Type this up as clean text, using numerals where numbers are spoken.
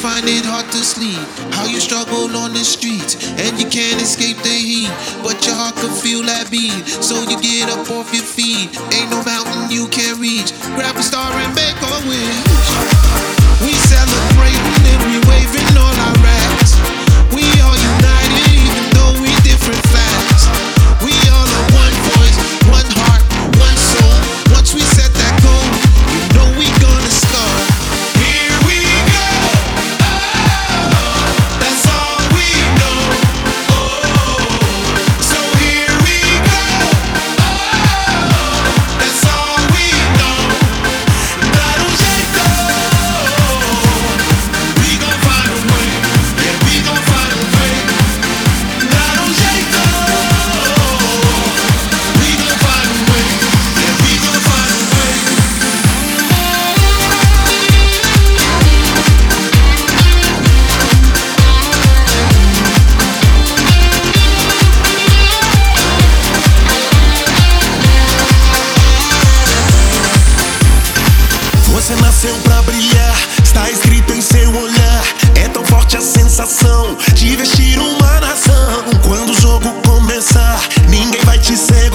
find it hard to sleep. How you struggle on the streets and you can't escape the heat, but your heart can feel that beat. So you get up off your feet. Ain't no mountain you can't reach. Grab a star and make a wish. We celebrating and we waving all our rags. We all united even though we different flags. We all are one voice, one heart, one soul. Once we set that goal, you know we gonna score. Here we go. Oh, that's all we know. Oh, so here we go. Oh, that's all we know. Dar jeito. We gon' find a way. Yeah, we gon' find a way. Dar jeito. We gon' find a way. Yeah, we gon' find a way. Você nasceu pra brilhar, está escrito em seu olhar. É tão forte a sensação de vestir uma nação. Quando o jogo começar, ninguém vai te segurar.